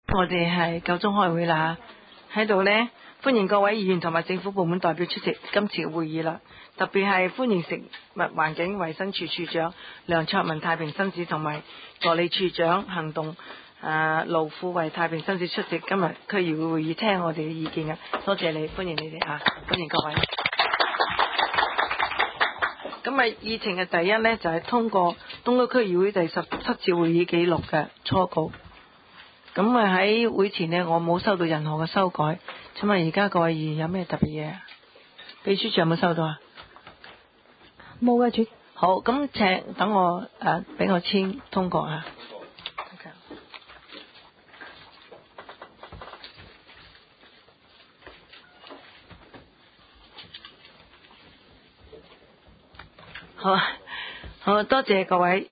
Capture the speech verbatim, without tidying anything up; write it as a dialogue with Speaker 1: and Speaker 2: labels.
Speaker 1: 我哋係夠鐘開會啦，喺度呢，歡迎各位議員同埋政府部門代表出席今次嘅會議啦。特別係歡迎食物環境衛生署署長梁卓文太平紳士同埋助理處長行動誒盧富為太平紳士出席今日區議會會議，聽我哋嘅意見嘅。多謝你，歡迎你哋啊，歡迎各位。咁啊，議程嘅第一呢，就係、是、通過東區區議會第十七次會議記錄嘅初稿。咁啊喺會前呢，我冇收到任何嘅修改。請問而家各位議員有咩特別嘢？秘書長有冇收到啊？
Speaker 2: 冇嘅，主。
Speaker 1: 好，咁請等我誒俾、呃、我簽通過啊。好啊，好多謝各位。